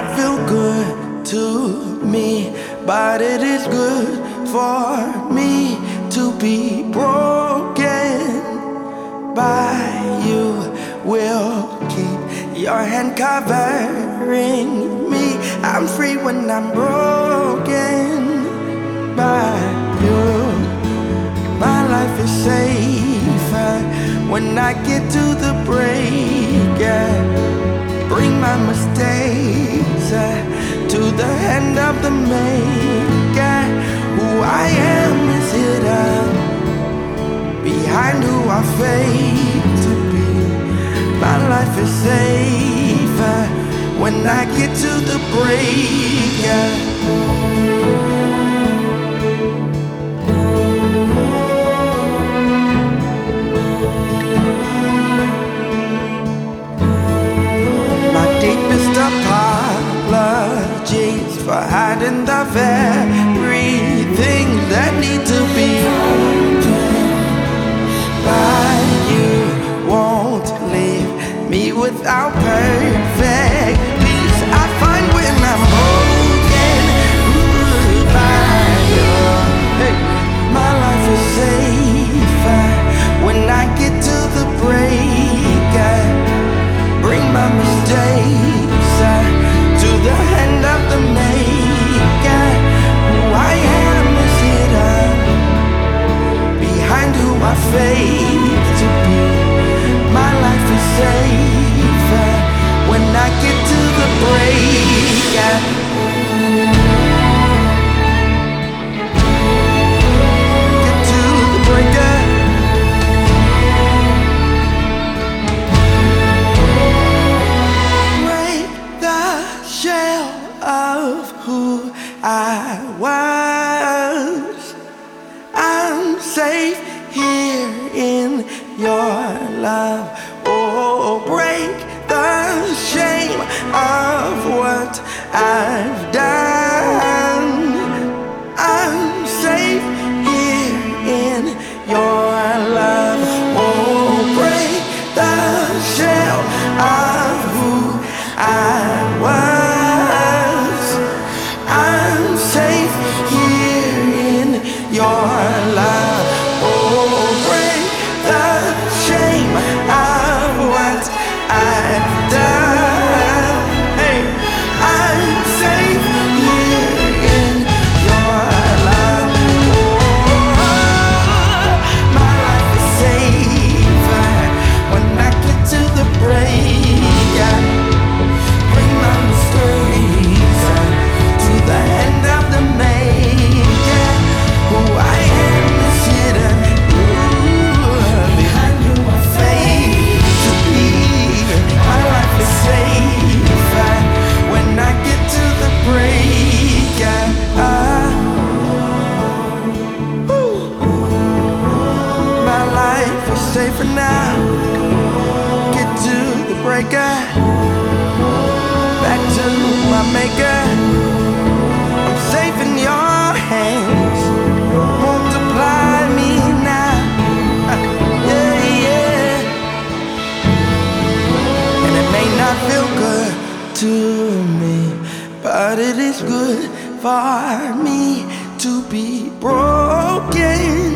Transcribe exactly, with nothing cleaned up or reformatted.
not feel good to me, but it is good for me to be broken by you. Will keep your hand covering me. I'm free when I'm broken by you. My life is safer when I get to the break. Yeah. Bring my mistakes uh, to the hand of the maker. Who I am is hidden behind who I fake to be. My life is safer when I get to the break. Yeah. Apologies for hiding the very things that need to be by you. Won't leave me without perfect peace. I find when I'm broken by you. Hey. My life is safer when I get to the break. Bring my mistakes uh, to the hand of the maker. Who I am is hidden behind who I fake to be. My life is safer when I get to the break. Get to the breaker. Of who I was, I'm safe here in your love. Oh, break the shame of what I've done. I'm safe here in your love. Oh, break the shell of who I was. Your love, oh, break the shame of what I've done. Hey, I'm safe here in your love. Oh, my life is safer when I get to the break. Bring my mistakes to the hand of the maker. Who I am is hidden ooh, behind who I fake to be. My life is safer when I get to the break. Uh, my life is safer now. Get to the breaker. Back to my maker. I'm safe in your hands. Multiply me now, uh, yeah, yeah. And it may not feel good to me, but it is good for me to be broken